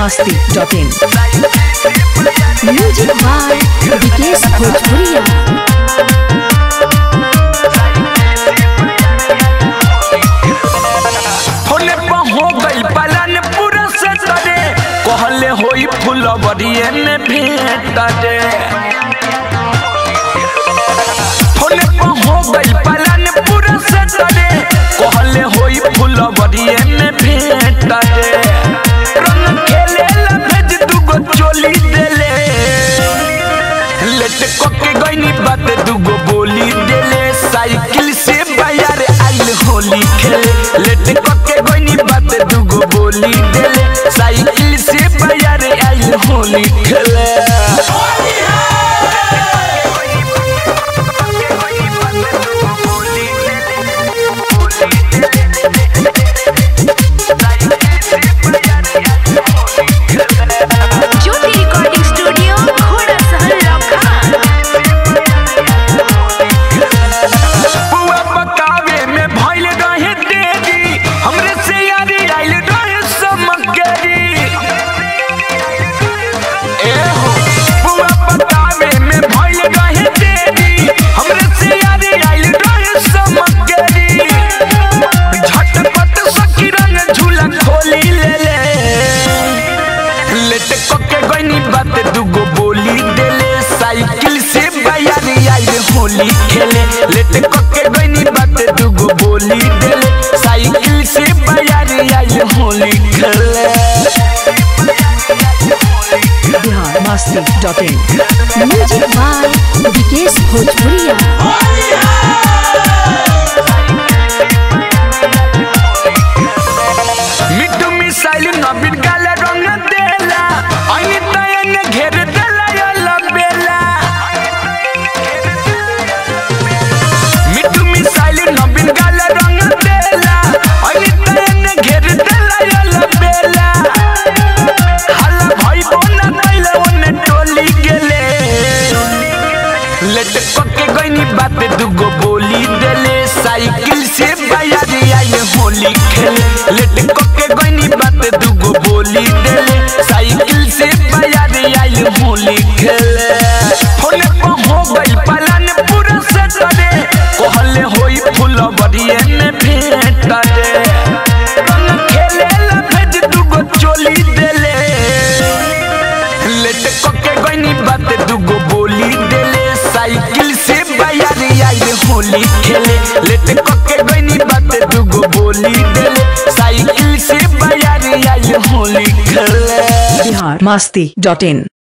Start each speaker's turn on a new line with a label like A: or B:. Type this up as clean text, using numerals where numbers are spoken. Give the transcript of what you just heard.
A: biharmasti.in music by Vikesh भोजपुरिया।
B: कहले होई फुलवरिये में भेंट दे फोने पर हो गई पलन पूरा से दे कहले होई फुलवरिये में भेंट दे रंग खेले ला भेज दुगो चोली देले लेट कोके गईनी बात दुगो बोली देले साइकिल से बाजार आइल होली खेले लेट कोके गईनी बात दुगो बोली देले साइकिल से बाजार आइल होली खेले
C: ज्योति रिकॉर्डिंग स्टूडियो घोड़ा सहल लखन।
B: बुआ पकावे में भइल रहे देरी हमरे से यारी आइल रहे समकरी ए हो बुआ पकावे में भइल रहे देरी हमरे से यारी आइल रहे समकरी झटपट सखी रंग झूला खोली ले लेट कोके गईनी बात दुगो बोली देले साइकिल से बाजार आइल होली खेले लेट कोके गईनी बात दुगो बोली देले साइकिल से बाजार आइल होली खेले
A: biharmasti.in म्यूजिक बाय विकेश भोजपुरिया।
B: मिट्टू मिसाइल नबीन काला रंग देला अनि तयन घेर देला यला बेला मिट्टू मिसाइल नबीन काला रंग देला अनि तयन घेर देला यला बेला हल्ला भाई बोना तैला ओने टोली गेले लेट कोके गईनी बात दुगो बोली देले साइकिल से बाजार आइल होली खेले लेट कोके गईनी बात दुगो बोली देले साइकिल से बाजार आइल होली खेले फोने पर हो गई पलन पूरा से दे कहले होई फुलवरिये में भेंट दे रंग खेले ला भेज दुगो चोली देले लेट कोके गईनी बात दुगो बोली देले साइकिल से बाजार आइल होली खेले लेट कोके गईनी बात दुगो बोली देले साइकिल से बाजार आइल होली खेले
A: biharmasti.in